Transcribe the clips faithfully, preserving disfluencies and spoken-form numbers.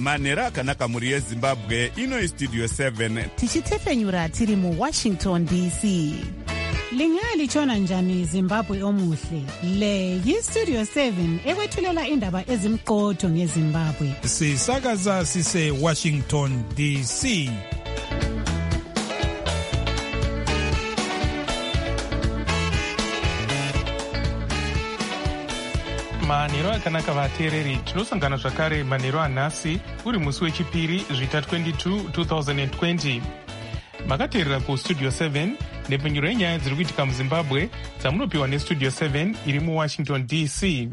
manhero akanaka mhuri yezimbabwe. Ino istudio seven tichitefenyura tiri muwashington D C. Lingalitshona njani Zimbabwe omuhle? Le yistudio seven ekwethulela indaba ezimqotho ngeZimbabwe. Sisakaza sise Washington D C. manhero akanaka vateereri, tinosangana zvakare manhero anhasi uri musi wechipiri zvita twenty-two twenty twenty. Makateerera kustudio seven nepfenyuro yenyaya dziri kuitika muzimbabwe dzamunopiwa nestudio seven iri muwashington D C.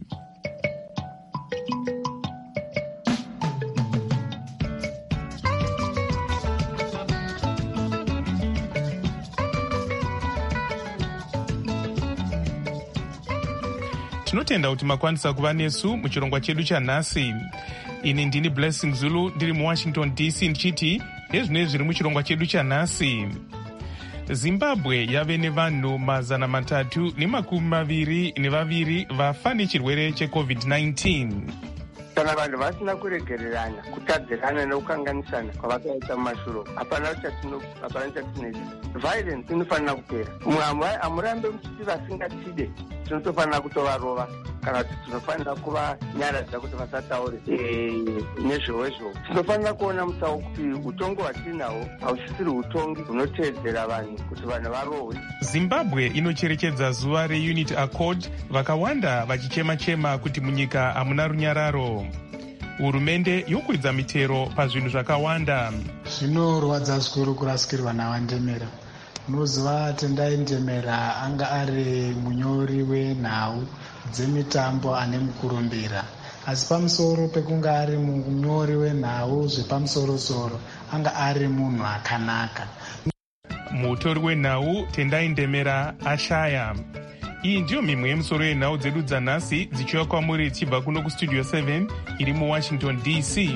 Tinotenda kuti makwanisa kuva nesu muchirongwa chedu chanhasi. Ini ndini Blessing Zulu ndiri muwashington D C ndichiti ezvine zviri muchirongwa chedu chanhasi. Zimbabwe yave nevanhu mazana matatu nemakumi maviri nevaviri vafa nechirwere checovid nineteen. Kana vanhu vasina kuregererana, kutadzirana nekukanganisana kwavakaita mumashure, hapana chatinoita. Violence inofanira kupera. Mumwe hamurambe muchiti vasingatide, tinotofanira kutovarova kana kuti tinofanira kuvanyaradza kuti vasataure nezvowezvo. Tinofanira kuona musawo kuti utongi hwatinahwo hausisiri utongi hunoteedzera vanhu kuti vanhu varohwe. Zimbabwe inocherechedza zuva reUnity Accord, vakawanda vachichema-chema kuti munyika hamuna runyararo. Hurumende yokwidza mitero pazvinhu zvakawanda. Zvinorwadza zvikuru kurasikirwa naVandemera. Unoziva Tendai Ndemera anga ari munyori wenhau dzemitambo ane mukurumbira, asi pamusoro pekunga ari munyori wenhau zvepamusoro-soro anga ari munhu akanaka. Mutori wenhau Tendai Ndemera ashaya. Iyi ndiyo mimwe yemusoro yenhau dzedu dzanhasi dzichiwa kwamuri chibva kuno kustudio seven iri muwashington D C.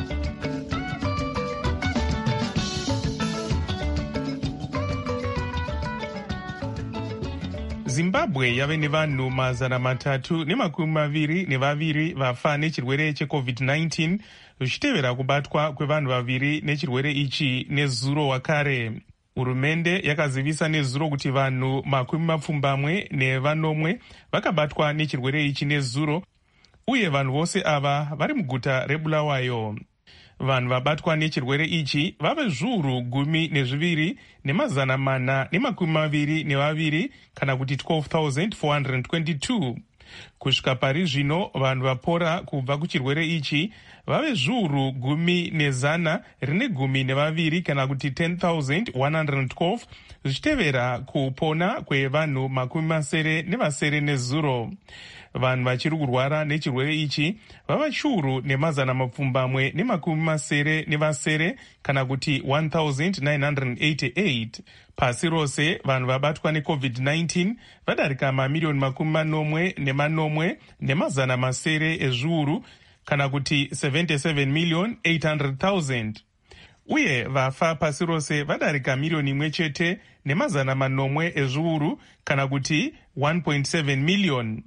Zimbabwe yave nevanhu mazana matatu nemakumi maviri nevaviri vafa nechirwere checovid nineteen, zvichitevera kubatwa kwevanhu vaviri nechirwere ichi nezuro wakare. Hurumende yakazivisa nezuro kuti vanhu makumi mapfumbamwe nevanomwe vakabatwa nechirwere ichi nezuro, uye vanhu vose ava vari muguta reBulawayo. Vanhu vabatwa nechirwere ichi vave zviuru gumi nezviviri nemazana mana nemakumi maviri nevaviri kana kuti twelve thousand four hundred twenty-two. Kusvika pari zvino vanhu vapora kubva kuchirwere ichi vave zviuru gumi nezana rine gumi nevaviri kana kuti ten thousand one hundred twelve, zvichitevera kupona kwevanhu makumi masere nevasere nezuro. Vanhu vachiri kurwara nechirwere ichi vava chiuru nemazana mapfumbamwe nemakumi masere nevasere kana kuti one thousand nine hundred eighty-eight. Pasi rose vanhu vabatwa necovid nineteen vadarika mamiliyoni makumi manomwe nemanomwe nemazana masere ezviuru kana kuti seventy-seven million eight hundred thousand. Uye vafa pasi rose vadarika miliyoni imwe chete nemazana manomwe ezviuru kana kuti one point seven million.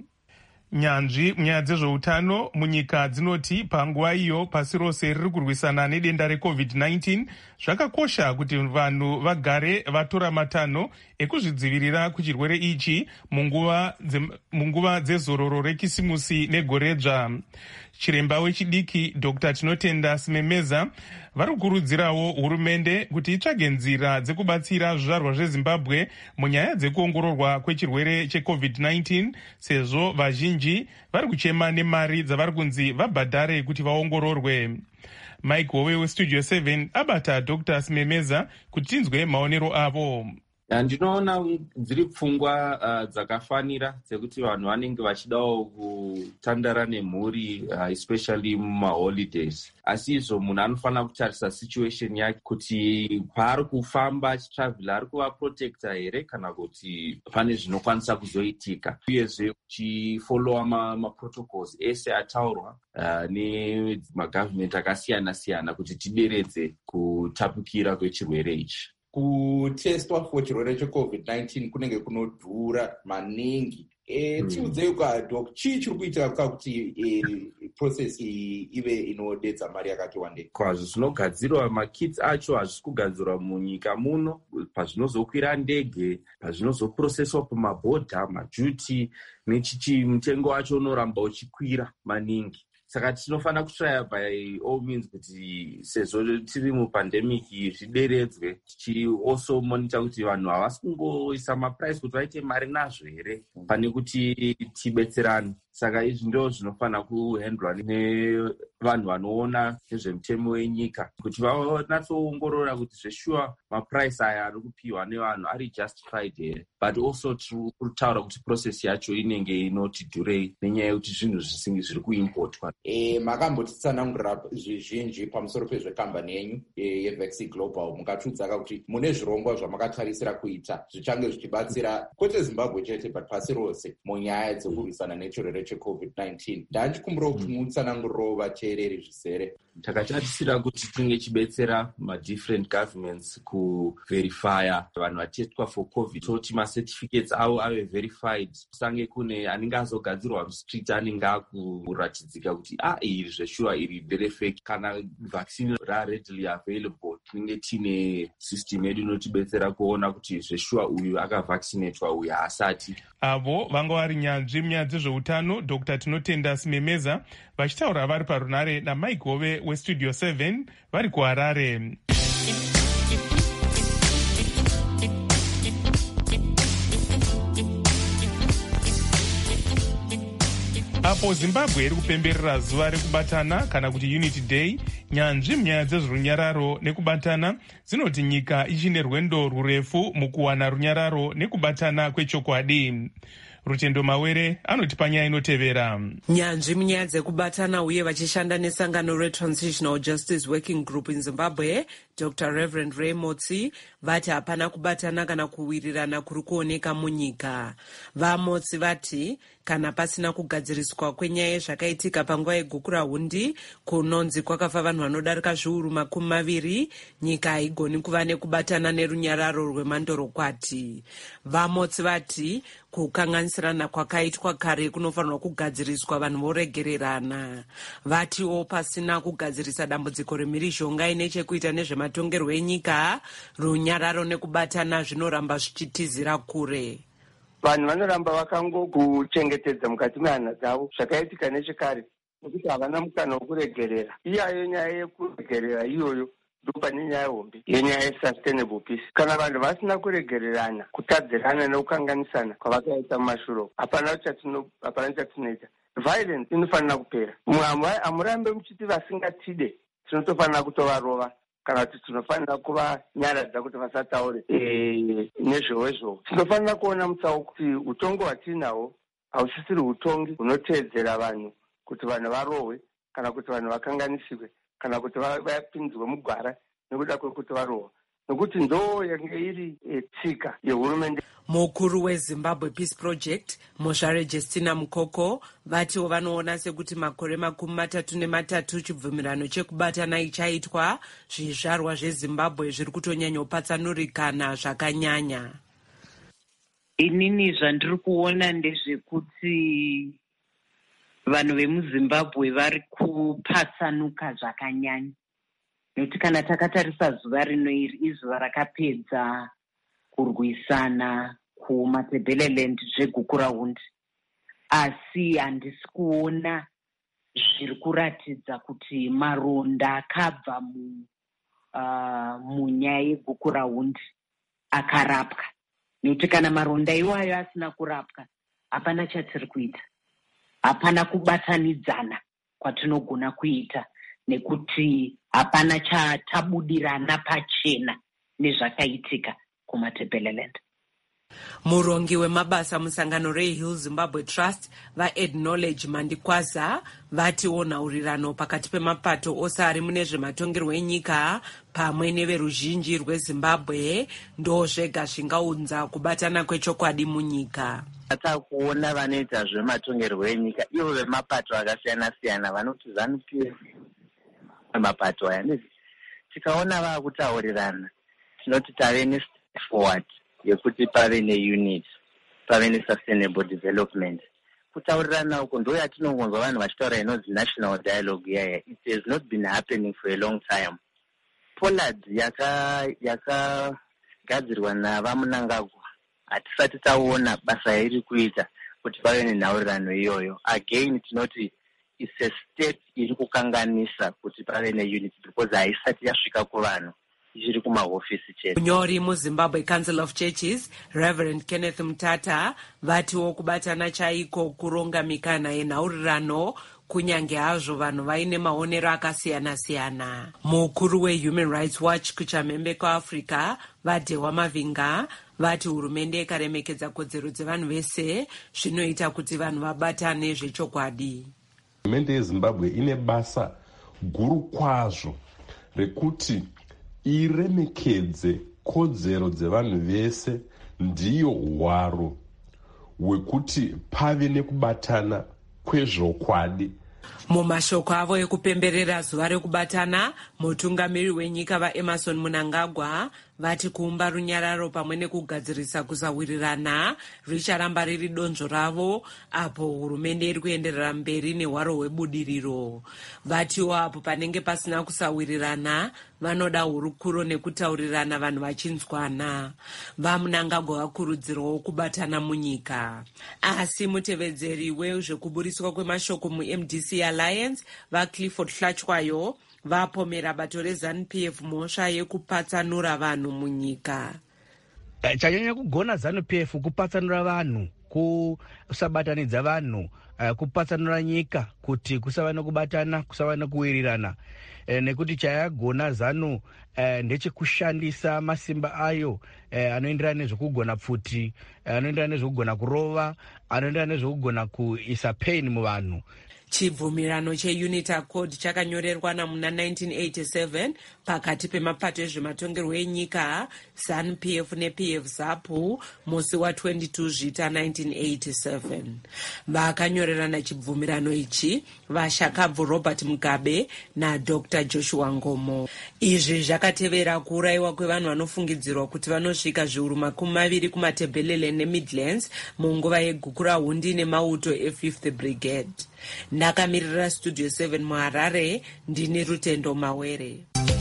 Nyanzvi munyaya dzezveutano munyika dzinoti panguva iyo pasi rose riri kurwisana nedenda recovid nineteen, zvakakosha kuti vanhu vagare vatora matanho ekuzvidzivirira kuchirwere ichi munguva munguva dzezororo rekisimusi negoredzva. Chiremba wechidiki Doctor Tinotenda Simemeza vari kukurudzirawo hurumende kuti itsvage nzira dzekubatsira zvizvarwa zveZimbabwe munyaya dzekuongororwa kwechirwere checovid nineteen, sezvo vazhinji vari kuchema nemari dzavari kunzi vabhadhare kuti vaongororwe. Mike Howe westudio seven abata Doctor Simemeza kuti tinzwe maonero avo. Ndinoona dziri pfungwa uh, dzakafanira dzekuti vanhu vanenge vachidawo kutandara nemhuri uh, especially mumaholidays. Asi izvo munhu anofanira kutarisa situation yake kuti paari kufamba achitravhela ari kuva protector here kana kuti pane zvinokwanisa kuzoitika. Uyezve uchifollowa maprotocols ma ese ataurwa uh, nemagavhimenti akasiyana-siyana kuti tideredze kutapukira kwechirwere ichi. Kutestwa kwechirwere checovid nineteen kunenge kunodhura maningi. E, tiudzei kwa doc, chii chiri kuitika kuti e, process iyi ive inodedza mari yakati wandei? Kwazvo zvinogadzirwa makits acho hazvisi kugadzirwa munyika muno, pazvinozokwira ndege, pazvinozoprocesswa pamabhodha, majuti nechichi, mutengo wacho unoramba uchikwira maningi. Saka tinofanira kutraya by all means kuti sezvo tiri mupandemic zvideredzwe, tichi also monitor kuti vanhu havasi kungoisa maprice kuti vaite mari nazvo here, pane kuti tibetserane. Saka izvi ndo zvinofanira kuhandlwa nevanhu vanoona nezvemutemo wenyika, kuti vanatsoongorora kuti zveshuwa maprice aya ari kupiwa nevanhu ari justified here, but also kutaura kuti process yacho inenge inoti dhurei nenyaya yekuti zvinhu zvisingi zviri kuimportwa. E, makambotitsanangurira zvizhinji pamusoro pezvekambani yenyu yeVaxi Global, mukatiudzaka kuti mune zvirongwa zvamakatarisira kuita zvichange zvichibatsira kwete Zimbabwe chete but pasi rose munyaya dzekurwisana nechirwere checovid nineteen. Ndachikumbira kuti mutsananguriro vateereri zvizere. Takatarisira kuti tinge chibetsera ma-different governments kuverifya vanhu vatestwa for covid, toti ma-certificates avo ave verified, kusange kune anenge azogadzirwa mustreet anenge akuratidzika kuti ah iri zveshuwa iri nderefake. Kana vaccine ra-readily available, tinenge tine system yedu inotibetsera kuona kuti zveshuwa uyu akavaccinatwa uyu haasati. Avo vanga vari nyanzvi munyaya dzezveutano Dr Tinotenda Simemeza vachitaura vari parunare naMike Hove weStudio seven vari kuHarare. Apo Zimbabwe iri kupemberera zuva rekubatana kana kuti Unity Day, nyanzvi munyaya dzezverunyararo nekubatana dzinoti nyika ichine rwendo rurefu mukuwana runyararo nekubatana kwechokwadi. Rutendo Mawere anotipa nyaya inotevera. Nyanzvi munyaya dzekubatana uye vachishanda nesangano reTransitional Justice Working Group in Zimbabwe, Doctor Reverend Ray Motsi vati hapana kubatana kana kuwirirana kuri kuoneka munyika. VaMotsi vati kana pasina kugadziriswa kwenyaya yezvakaitika panguva yegukura hundi kunonzi kwakafa vanhu vanodarika zviuru makumi maviri, nyika haigoni kuva nekubatana nerunyararo rwemandorokwati. VaMotsi vati kukanganisirana kwakaitwa kare kunofanirwa kugadziriswa vanhu voregererana. Vatiwo pasina kugadzirisa dambudziko remhirizhonga ine chekuita nezvematongerwo enyika, runyararo nekubatana zvinoramba zvichitizira kure. Vanhu vanoramba vakangokuchengetedza mukati mehana dzavo zvakaitika nechekare, nekuti havana mukana wokuregerera. Iyayo nyaya yekuregerera iyoyo ndopane nyaya hombe yenyaya yesustainable peace. Kana vanhu vasina kuregererana, kutadzirana nekukanganisana kwavakaita mumashure, hapana chatinoita. Violence inofanira kupera. Hamurambe muchiti vasingatide tinotofanira kutovarova kana kuti tinofanira kuvanyaradza kuti vasataure nezvowezvo. Tinofanira kuona mutsao kuti utongo hwatinahwo hausisiri utongi hunoteedzera vanhu kuti vanhu varohwe kana kuti vanhu vakanganisiwe kana kuti vapinzwe mugwara nekuda kwekuti varohwa, nokuti ndo yange iri tsika yehurumende. Mukuru weZimbabwe Peace Project Mozhare Justina Mukoko vatiwo vanoona sekuti makore makumi matatu nematatu chibvumirano chekubatana ichaitwa, zvizvarwa zveZimbabwe zviri kutonyanyopatsanurikana zvakanyanya. Inini zvandiri kuona ndezvekuti vanhu vemuZimbabwe vari kupatsanuka zvakanyanya, nekuti kana takatarisa zuva rino iri izuva rakapedza kurwisana kumatabeleland zvegukura hundi, asi handisi kuona zviri kuratidza kuti maronda akabva mu, uh, munyaya yegukura hundi akarapwa, nekuti kana maronda iwayo asina kurapwa hapana chatiri kuita, hapana kubatanidzana kwatinogona kuita, nekuti hapana chatabudirana pachena nezvakaitika kumatabeleland. Murongi wemabasa musangano reHill Zimbabwe Trust vaAcknowledge Mandikwaza vatiwo nhaurirano pakati pemapato ose ari mune zvematongerwo enyika pamwe neveruzhinji rweZimbabwe ndo zvega zvingaunza kubatana kwechokwadi munyika. Takuona vanoita zvematongerwo enyika ivo vemapato akasiyana siyana vanoti ZANU-PF mapato aya ndizvo tikaona vaakutaurirana tinoti tave ne-step forward yekuti pave ne-unit, pave ne-sustainable development kutaurirana uko ndo yatinongonzwa vanhu vachitaura inonzi national dialogue yaya. It has not been happening for a long time. Pollard yakagadzirwa yaka navamunangagwa hatisati taona basa iri kuita kuti pave nenhaurirano iyoyo. Again tinoti it's a step iri kukanganisa kuti pave neunity because haisati yasvika kuvanhu ichiri kumahofisi chete. Munyori muZimbabwe Council of Churches Reverend Kenneth Mutata vatiwo kubatana chaiko kuronga mikana yenhaurirano kunyange hazvo vanhu vaine maonero akasiyana-siyana. Mukuru weHuman Rights Watch kuchamhembe kwaAfrica vaDhewa Mavinga vati hurumende ikaremekedza kodzero dzevanhu vese zvinoita kuti vanhu vabatane zvechokwadi. Hurumende yeZimbabwe ine basa guru kwazvo rekuti iremekedze kodzero dzevanhu vese, ndiyo hwaro hwekuti pave nekubatana kwezvokwadi. Mumashoko avo ekupemberera zuva rekubatana, mutungamiri wenyika vaEmerson Mnangagwa vati kuumba runyararo pamwe nekugadzirisa kusawirirana richaramba riri donzvo ravo apo hurumende iri kuenderera mberi nehwaro hwebudiriro. Vatiwo apo panenge pasina kusawirirana vanoda hurukuro nekutaurirana vanhu vachinzwana. VaMnangagwa vakurudzirwawo kubatana munyika. Asi mutevedzeri wezvekuburiswa kwemashoko muM D C Alliance vaClifford Hlachwayo vapomera bato reZANU-P F mhosva yekupatsanura vanhu munyika. Chanyanya kugona ZANU-P F kupatsanura vanhu, kusabatanidza vanhu, kupatsanura nyika kuti kusava nokubatana, kusava nokuwirirana. Nekuti chayagona ZANU ndechekushandisa masimba ayo anoenderana nezvekugona pfuti, anoenderana nezvekugona kurova, anoenderana nezvekugona kuisa pain muvanhu. Chibvumirano cheUNIT Accord chakanyorerwa namuna nineteen eighty-seven pakati pemapato ezvematongerwo enyika ZANU-P F neP F ZAPU musi wa-twenty-two Zvita nineteen eighty-seven. Vakanyorerana chibvumirano ichi vaShakabvu Robert Mugabe naDr Joshua Ngomo. Izvi zvakatevera kuurayiwa kwevanhu vanofungidzirwa kuti vanosvika zviuru makumi maviri kumatebhelele neMidlands munguva yegukura hundi nemauto e-fifth Brigade. Ndakamirira Studio seven muHarare, ndini Rutendo Mawere.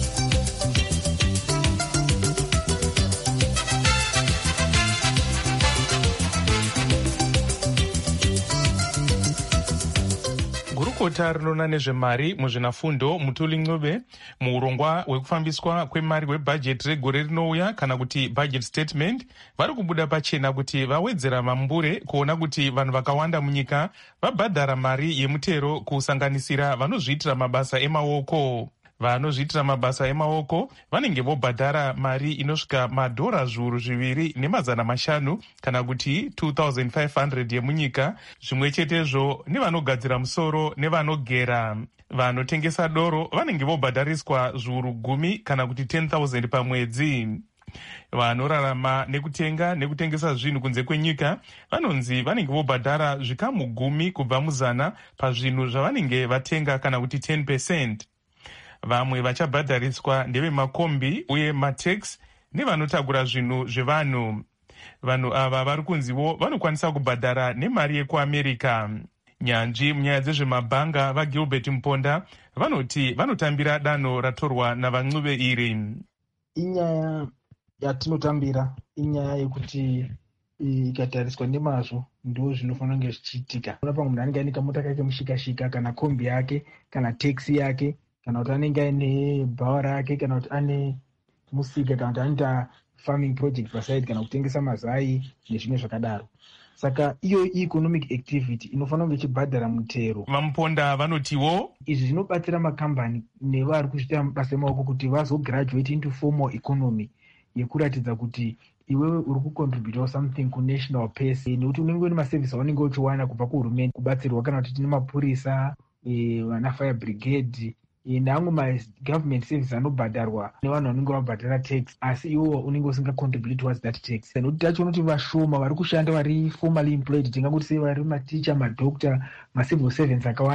Gurukota rinoona nezvemari muzvinafundo Mutuli Ncube muurongwa hwekufambiswa kwemari hwebhajeti regore rinouya kana kuti budget statement vari kubuda pachena kuti vawedzera mambure kuona kuti vanhu vakawanda munyika vabhadhara mari yemutero kusanganisira vanozviitira mabasa emaoko. Vanozviitira mabasa emaoko vanenge vobhadhara mari inosvika madhora zviuru zviviri nemazana mashanu kana kuti two thousand five hundred yemunyika, zvimwe chetezvo nevanogadzira musoro nevanogera. Vanotengesa doro vanenge vobhadhariswa zviuru gumi kana kuti ten thousand pamwedzi. Vanorarama nekutenga nekutengesa zvinhu kunze kwenyika vanonzi vanenge vobhadhara zvikamu gumi kubva muzana pazvinhu zvavanenge vatenga kana kuti ten percent. Vamwe vachabhadhariswa ndevemakombi uye matex nevanotagura zvinhu zvevanhu. Vanhu ava vari kunzivo vanokwanisa kubhadhara nemari yekuAmerica. Nyanzvi munyaya dzezvemabhanga vaGilbert Mponda vanoti vanotambira danho ratorwa navaNcube iri. Inyaya yatinotambira inyaya yekuti ikatariswa nemazvo ndo zvinofanira kunge zvichiitika. Kuna pamwe munhu anenge aine kamota kake mushikashika kana kombi yake kana taxi yake kana kuti anenge aine bhawa rake kana kuti ane musika kana kuti anoita farming project paside kana kutengesa mazai nezvimwe zvakadaro. Saka iyo economic activity inofanira kunge ichibhadhara mutero. Vamponda vanotiwo izvi zvinobatsira makambani nevari kuzviita mabasa emaoko kuti vazograduate into formal economy yekuratidza kuti iwewe uri kucontributawo something kunational pace, nekuti unenge une maservice aunenge uchiwana kubva kuhurumende kubatsirwa kana kuti tine mapurisa, vana fire brigade neamwe magovernment service anobhadharwa nevanhu vanenge vabhadhara tax, asi iwo unenge usingacontribute towards that tax. Nekuti tachiona kuti vashoma vari kushanda vari formally employed, tingakuti sei vari maticha, madoctor, macivil servants akawanda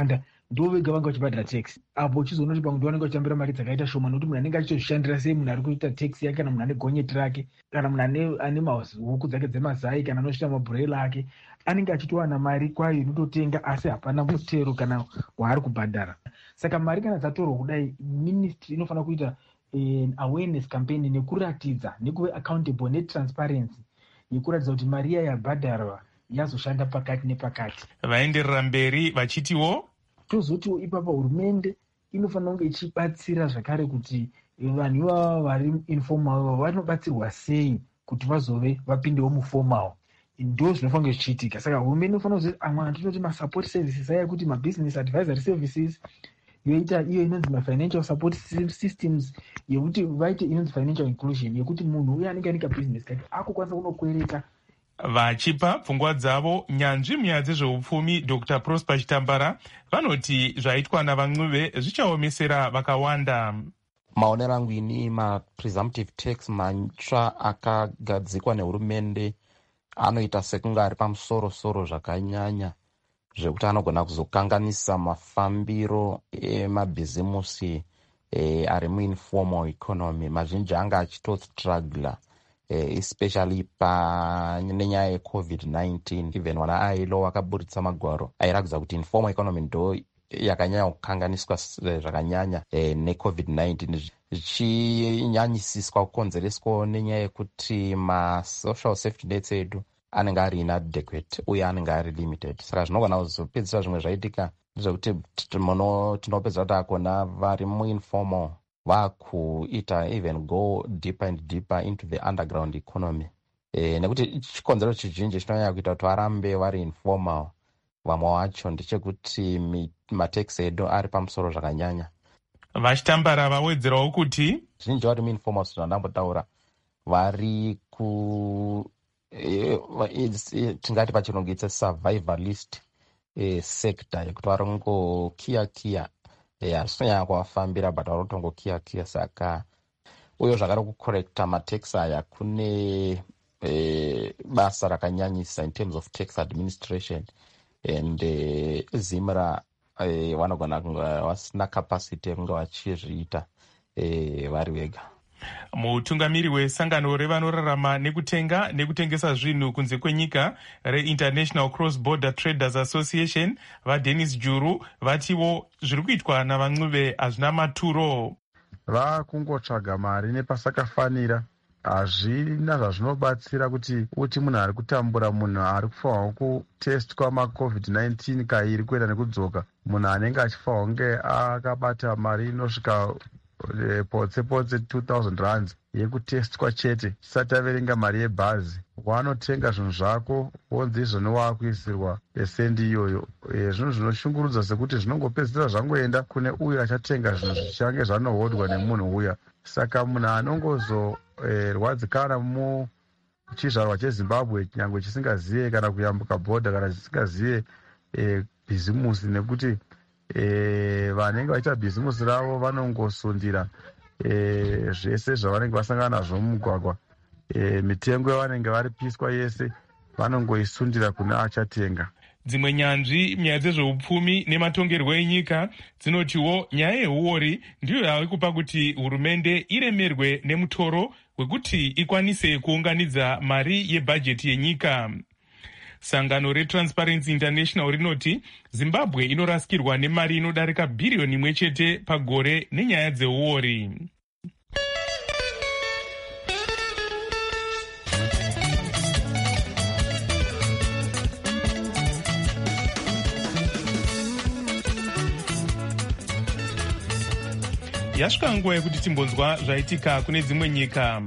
ndo vega vanga vachibhadhara tax. Apo uchizoona kuti pamwe vanenge vachitambira mari dzakaita shoma nokuti munhu anenge achitozvishandira sei munhu ari kuita taxi yake kana munhu ane gonyeti rake kana munhu ane mahuku dzake dzemazai kana anosvita mabhurela ake anenge achitowana mari kwayo inototenga asi hapana mutero kana waari kubhadhara. Saka mari kana dzatorwa kudai ministry inofanira kuita an awareness campaign nekuratidza nekuve accountable netransparency yekuratidza kuti mari iya yabhadharwa yazoshanda pakati nepakati. Vaenderera mberi vachitiwo tozotiwo ipapo hurumende inofanira kunge ichibatsira zvakare kuti vanhu ivava vari informal vanobatsirwa sei kuti vazove vapindewo muformal. Ndo zvinofanira kunge zvichiitika. Saka hurumende inofanira kuti amwe anototi masupport services aya kuti mabusiness advisory services yoita iyo inonzi mafinancial support systems yekuti vaite inonzi financial inclusion yekuti munhu uye anenge anika business kake akukwanisa kunokwereta. Vachipa pfungwa dzavo nyanzvi munyaya dzezveupfumi Dr Prosper Chitambara vanoti zvaitwa navan'uve zvichaomesera vakawanda. Maonero angu ini ma-presumptive tax matsva akagadzikwa nehurumende anoita sekunge ari pamusoro-soro zvakanyanya zvekuti anogona kuzokanganisa mafambiro emabhizimusi e, ari muinformal economy. Mazhinji anga achitostrugla eh, especially pa nenyaya yecovid nineteen. Even wana ailo wakaburitsa magwaro airakudza kuti informal economy ndo yakanyanya kukanganiswa zvakanyanya eh, necovid nineteen, zvichinyanyisiswa kukonzereswa nenyaya yekuti masocial safety nets edu anenge ari inadequate uye anenge ari limited. Saka zvinogona kuzopedzisira zvimwe zvaitika ndezvekuti tinopedzera kuti akona vari muinformal vakuita even go deeper and deeper into the underground economy. E, nekuti chikonzero chizhinji chinonyanya kuita kuti varambe vari informal vamwe vacho ndechekuti matax edu ari pamusoro zvakanyanya. Vachitambara vawedzerawo kuti zhinji vari muinformal zvandambotaura vari ku e, e, tingati pachirungu it's a survivalist e, sector yekuti vari kungokiya-kiya hazvinonyanya kuvafambira but vari kutongokiya-kiya. Saka uye zvakare kukorekta matax aya kune e, basa rakanyanyisa in terms of tax administration and e, zimra e, vanogona kunge vasina capacity yekunge vachizviita e, vari vega. Mutungamiri wesangano revanorarama nekutenga nekutengesa zvinhu kunze kwenyika reInternational Cross Border Traders Association vaDennis Juru vatiwo zviri kuitwa navan'uve hazvina maturo. Vakungotsvaga mari nepasakafanira, hazvina zvazvinobatsira kuti uti munhu ari kutambura, munhu ari kufanirwa kutestwa macovid nineteen kairi kuenda nekudzoka, munhu anenge achifanirwa kunge akabata mari inosvika potse potse two thousand rands yekutestwa chete chisati averenga mari yebhazi. Wanotenga zvinhu zvako wonzi izvoni waakuisirwa pesendi iyoyo. E, zvinhu zvinoshungurudza sekuti zvinongopedzisira zvangoenda kune uyo achatenga zvinhu zvichange zvanohodwa nemunhu uya. Saka munhu anongozorwadzikana e, muchizvarwa chezimbabwe nyangwe chisingazive kana kuyambuka bhodha kana chisingazive e, bhizimusi, nekuti E, vanenge vaita bhizimusi ravo vanongosundira e, zvese zvavanenge vasangana nazvo mumugwagwa. E, mitengo yavanenge varipiswa yese vanongoisundira kune achatenga. Dzimwe nyanzvi munyaya dzezveupfumi nematongerwo enyika dzinotiwo nyaya yehuori ndiyo yave kupa kuti hurumende iremerwe nemutoro wekuti ikwanise kuunganidza mari yebhajeti yenyika. Sangano reTransparency International rinoti Zimbabwe inorasikirwa nemari inodarika bhiriyoni imwe chete pagore nenyaya dzeuori. Yasvika nguva yekuti timbonzwa zvaitika kune dzimwe nyika.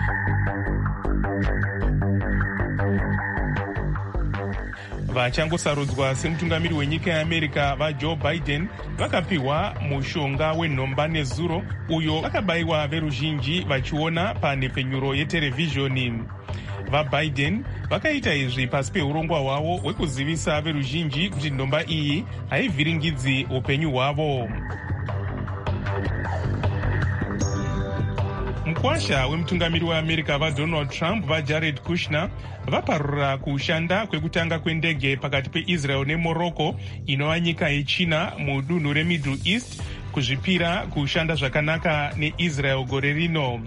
Vachangosarudzwa semutungamiri wenyika yeAmerica vaJoe Biden vakapiwa mushonga wenhomba nezuro uyo vakabayiwa veruzhinji vachiona panhepfenyuro yeterevhizhoni. VaBiden vakaita izvi pasi peurongwa hwavo hwekuzivisa veruzhinji kuti nhomba iyi haivhiringidzi upenyu hwavo. mukwasha wemutungamiri weamerica vadonald trump vajared kushner vaparura kushanda kwekutanga kwendege pakati peisrael nemorocco inova nyika yechina mudunhu remiddle east kuzvipira kushanda zvakanaka neisrael gore rino.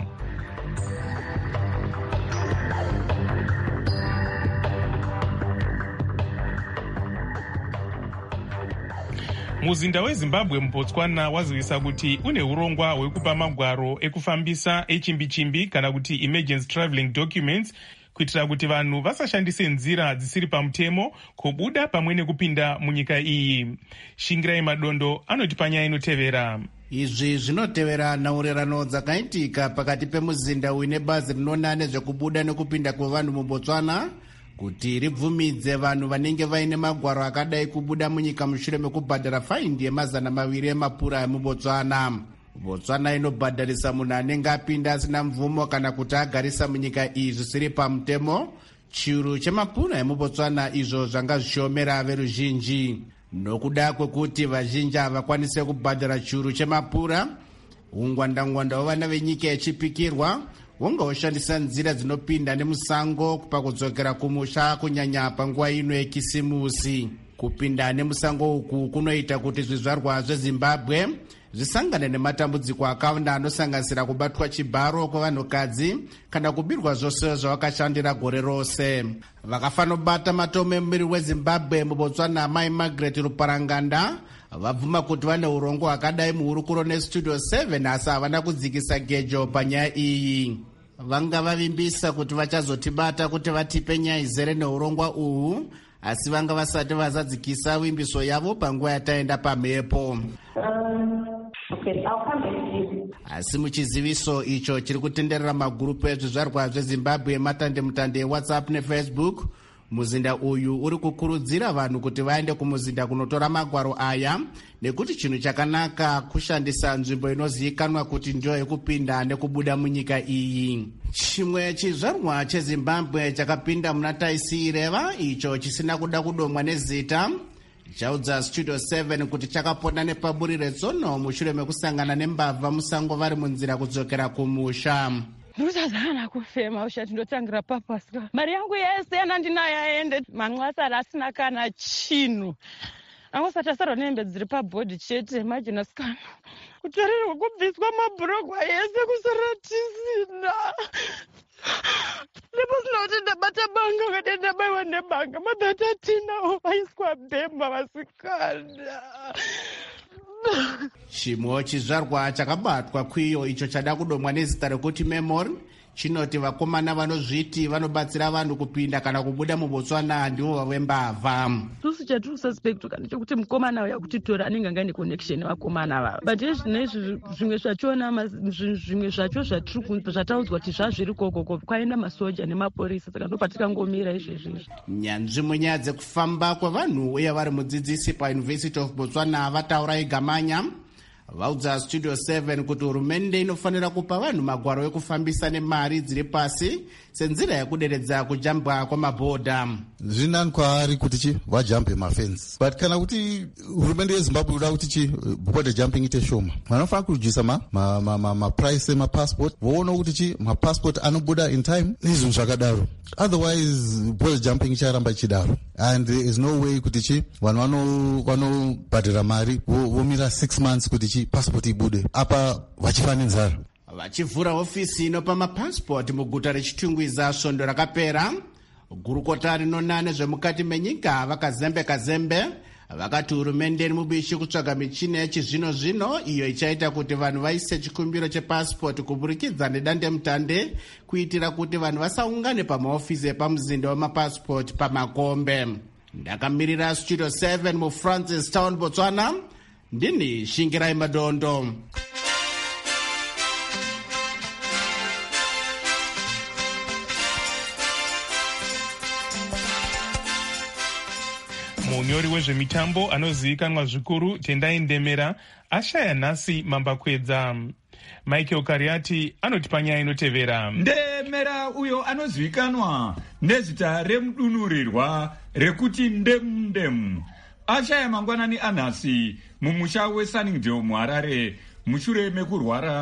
Muzinda weZimbabwe muBotswana wazivisa kuti une urongwa hwekupa magwaro ekufambisa echimbi-chimbi kana kuti emergency traveling documents kuitira kuti vanhu vasashandise nzira dzisiri pamutemo kubuda pamwe nekupinda munyika iyi. Shingirai Madondo anoti panyaya inotevera. Izvi zvinotevera nhaurirano dzakaitika pakati pemuzinda uine bazi rinoona nezvekubuda nekupinda kwevanhu muBotswana kuti ribvumidze vanhu vanenge vaine magwaro akadai kubuda munyika mushure mekubhadhara faindi yemazana maviri emapura emuBotswana. Botswana inobhadharisa munhu anenge apinda asina mvumo kana kuti agarisa munyika iyi zvisiri pamutemo chiuru chemapura emuBotswana, izvo zvanga zvichiomera veruzhinji. Nokuda kwekuti vazhinji havakwanise kubhadhara chiuru chemapura, ungwandangwanda hwevana venyika yechipikirwa wonga ushandisa nzira dzinopinda nemusango pakudzokera kumusha, kunyanya panguva ino yekisimusi. Kupinda nemusango uku kunoita kuti zvizvarwa zveZimbabwe zvisangane nematambudziko akawanda anosanganisira kubatwa chibharo kwevanhukadzi kana kubirwa zvose zvavakashandira gore rose. Vakafanobata matome emuviri weZimbabwe muBotswana, Mai Margaret Ruparanganda, vabvuma kuti vane urongo hwakadai muhurukuro nestudio seven asi havana kudzikisa gejo panyaya iyi. Vanga vavimbisa kuti vachazotibata kuti vatipe nyaya izere neurongwa uhu, asi vanga vasati vazadzikisa wimbiso yavo panguva yataenda pamhepo. Um, okay, asi muchiziviso icho chiri kutenderera magurupu ezvizvarwa zveZimbabwe matandemutande eWhatsApp neFacebook, muzinda uyu uri kukurudzira vanhu kuti vaende kumuzinda kunotora magwaro aya nekuti chinhu chakanaka kushandisa nzvimbo inozivikanwa kuti ndio yekupinda nekubuda munyika iyi. Chimwe chizvarwa cheZimbabwe chakapinda muna taisi ireva icho chisina kuda kudomwa nezita chaudza Studio seven kuti chakapona nepaburi retsono mushure mekusangana nembavha musango vari munzira kudzokera kumusha. Ndosazana kufema ushati ndotangira papasika. Mari yangu yese yanandinayo yaende manxasara asina kana chinhu. Angosati asarwa nehembe dziri pabhodhi chete majinasikana. Kutarirwa kubviswa mabhurogwa yese kusara tisina. Ndipo sina kuti ndabata banga ukati ndabaiwa nebanga. Madhata tinawo vaiswa bhemba vasikana. Chimwe chizvarwa chakabatwa kwiyo icho chada kudomwa nezita rekuti Memory chinoti vakomana vanozviti vanobatsira vanhu kupinda kana kubuda muBotswana ndivo vavembavha. Tusi chatiri kususpect kana chekuti mukomana uya kutitora anenge anga ane connection nevakomana vava. But izvinezvi zvimwe zvachona zvimwe zvacho zvatiri zvataudzwa kuti zvazviri kokoko kwaenda masoja nemapurisa saka ndopatikangomirira izvezvi. Nyanzvi munyaya dzekufamba kwevanhu uye vari mudzidzisi paUniversity of Botswana vataura igamanya vaudza Studio seven kuti hurumende inofanira kupa vanhu magwaro ekufambisa nemari dziri pasi senzira yekuderedza kujambwa kwamabhodha. Zvinani kwaari kuti chi vajampe mafensi, but kana kuti hurumende yeZimbabwe kuda kuti chi border jumping ite shoma, vanofanira kujisa ma ma ma, ma, ma price emapassport, voona kuti chi mapassport anobuda in time nezvinhu zvakadaro. Otherwise border jumping icharamba ichidaro, and there is no way kuti chi vanhu vano vanobhadhara mari vomira six months kuti chi passport ibude apa vachifana nzara. Vachivhura ofisi inopa mapassport muguta rechitungwiza svondo rakapera, gurukota rinoona nezvemukati menyika vakazembeka zembe vakati hurumende iri mubishi kutsvaga michini yechizvino zvino iyo ichaita kuti vanhu vaise chikumbiro chepassport kuburikidza nedandemutande kuitira kuti vanhu vasaungane pamaofisi epamuzinda wemapassport pamakombe. Ndakamirira Studio seven muFrancis Town, Botswana, ndini Shingirai Madondo. Munyori wezvemitambo anozivikanwa zvikuru Tendai Ndemera ashaya nhasi mambakwedza. Michael Kariati anoti panyaya inotevera. Ndemera uyo anozivikanwa nezita remudunurirwa rekuti ndemu ndemu ashaya mangwanani anhasi mumusha weSunningdale muHarare mushure mekurwara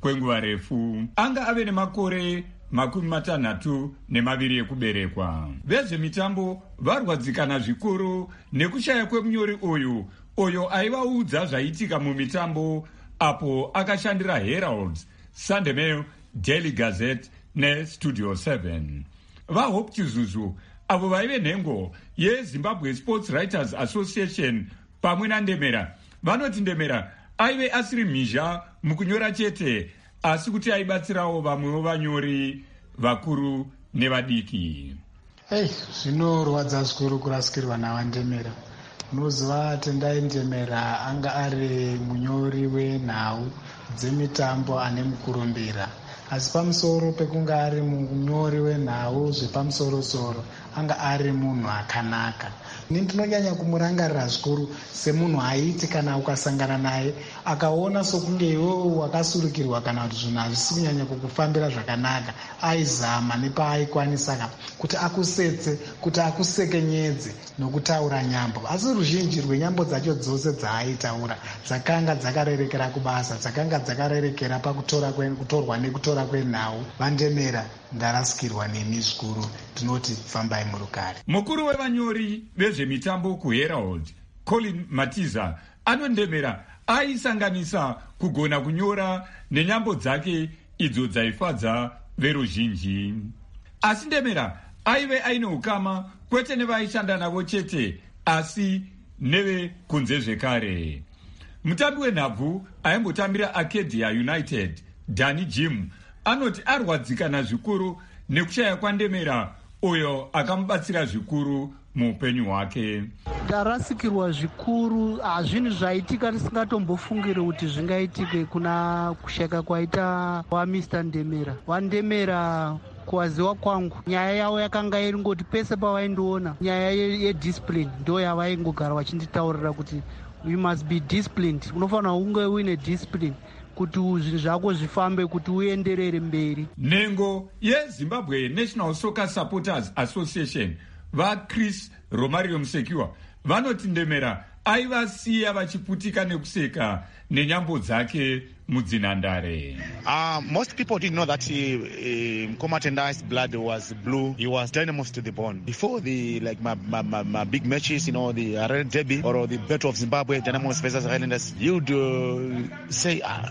kwenguva refu. Anga ave nemakore makumi matanhatu nemaviri ekuberekwa. Vezvemitambo varwadzikana zvikuru nekushaya kwemunyori uyu uyo aivaudza zvaitika mumitambo apo akashandira Herald, Sunday Mail, Daily Gazette neStudio seven. VaHope Chizuzu avo vaive nhengo yeZimbabwe Sports Writers Association pamwe naNdemera vanoti Ndemera aive asiri mhizha mukunyora chete asi kuti aibatsirawo vamwewo vanyori vakuru nevadiki. Ei, zvinorwadza zvikuru kurasikirwa nawaNdemera. Unoziva Tendai Ndemera anga ari munyori wenhau dzemitambo ane mukurumbira, asi pamusoro pekunga ari munyori wenhau zvepamusoro-soro anga ari munhu akanaka. Ini ndinonyanya kumurangarira zvikuru semunhu aiti kana ukasangana naye akaona sokunge iwewe wakasurukirwa kana kuti zvinhu hazvisi kunyanya kukufambira zvakanaka, aizama nepaaikwanisa kuti akusetse, kuti akusekenyedze nokutaura nyambo. Asi ruzhinji rwenyambo dzacho dzose dzaaitaura dzakanga dzakarerekera kubasa, dzakanga dzakarerekera pakutorwa nekutora kwenhau. VaNdemera, ndarasikirwa nemi zvikuru, tinoti fambai murukare. Mukuru wevanyori vezvemitambo kuHerald, Colin Matiza, anoNdemera aisanganisa kugona kunyora nenyambo dzake idzo dzaifadza veruzhinji. Asi Ndemera aive aine ukama kwete nevaishanda navo chete asi nevekunze zvekare. Mutambi wenhabvu aimbotambira Arcadia United, Danny Jim, anoti arwadzikana zvikuru nekushaya kwaNdemera uyo akamubatsira zvikuru muupenyu hwake. Ndarasikirwa zvikuru, hazvinhu zvaitika tisingatombofungire kuti zvingaitike kuna kushaka kwaita waMr Ndemera. WaNdemera kuwaziwa kwangu nyaya yavo yakanga iri ngoti pese pavaindiona nyaya yediscipline ndo yavaingogara vachinditaurira kuti we must be disciplined. Unofanira kunge uine discipline kuti zvinhu zvako zvifambe, kuti uenderere mberi. Nhengo yeZimbabwe National Soccer Supporters Association vaChris Romario Musekiwa vanoti Ndemera aivasiya vachiputika nekuseka nenyambo dzake mudzinhandare. Uh, most people didn't know that he, uh, Mkoma Tendai's blood was blue. He was dynamos to the bone. Before the like my, my, my, my big matches, you know, the Red Derby or the Battle of Zimbabwe, Dynamos versus Highlanders, you'd uh, say, ah,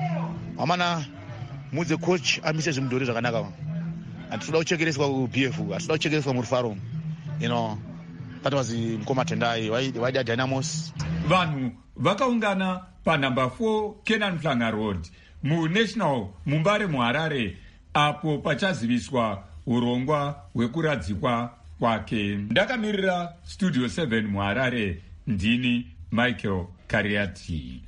Amana, mudze coach, amise zimdori zvakanaka. Atisoda kuchekeresa ku-B F, atisoda kuchekeresa murufaro. You know, that was the Mkoma Tendai. Why, why the Dynamos? Vanhu vakaungana pa number four Kenan Flanga Road muNational Mumbare muHarare apo pachaziviswa urongwa hwekuradzikwa kwake. Ndakamirira Studio seven muHarare, ndini Michael Kariati.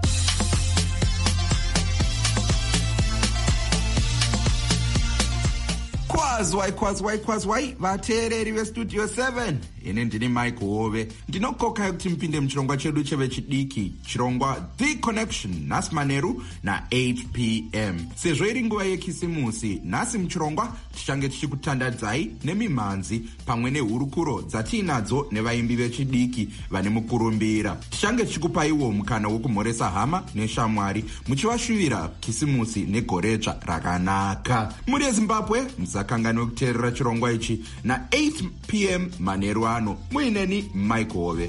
Kwazwai kwazwai kwazwai vateereri veStudio seven, ine ndini Mike Hove. Ndinokoka kuti mpinde muchirongwa chedu chevechidiki, chirongwa The Connection, nhasi manheru na-eight p m sezvo iri nguva yekisimusi. Nhasi muchirongwa tichange tichikutandadzai nemimhanzi pamwe nehurukuro dzatiinadzo nevaimbi vechidiki vane mukurumbira. Tichange tichikupaiwo mukana wokumhoresa hama neshamwari muchivashuvira kisimusi negoretsva rakanaka. Muri yeZimbabwe musakanganwe kuteerera chirongwa ichi na-eight p m manheru ano. Muineni Mike Hove.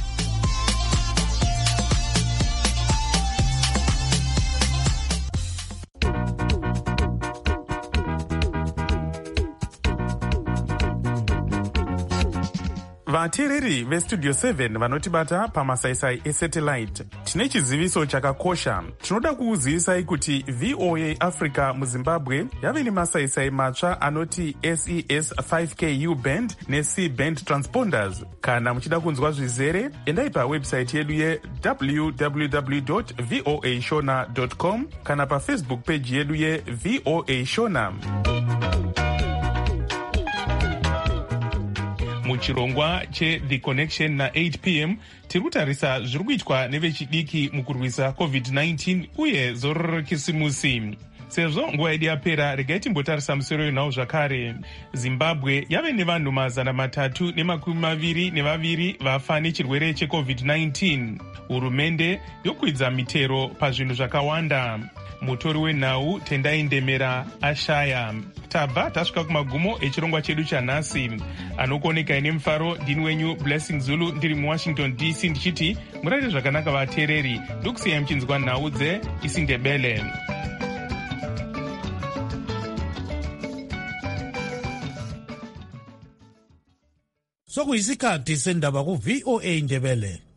vateereri veStudio seven vanotibata pamasaisai esatellite, tine chiziviso chakakosha. Tinoda kukuzivisai kuti V O A Africa muZimbabwe yave nemasaisai matsva anoti S E S five K U band neC band transponders. Kana muchida kunzwa zvizere, endai pawebsite yedu ye w w w dot voa shona dot com kana pafacebook page yedu ye V O A Shona. Muchirongwa che The Connection na-eight p m tiri kutarisa zviri kuitwa nevechidiki mukurwisa covid nineteen uye zororo rekisimusi. Sezvo nguva yedu yapera, regai timbotarisa musoro yenhau zvakare. Zimbabwe yave nevanhu mazana matatu nemakumi maviri nevaviri vafa nechirwere checovid nineteen. Hurumende yokwidza mitero pazvinhu zvakawanda. mutori wenhau Tendai Ndemera ashaya. Tabva tasvika kumagumo echirongwa chedu chanhasi. Anokuonekai nemufaro ndini wenyu Blessing Zulu ndiri muWashington D C ndichiti murare zvakanaka vateereri. Ndokusiyai muchinzwa nhau dzeIsindebele. Sokuyisikhathi sendaba ku V O A Indebele.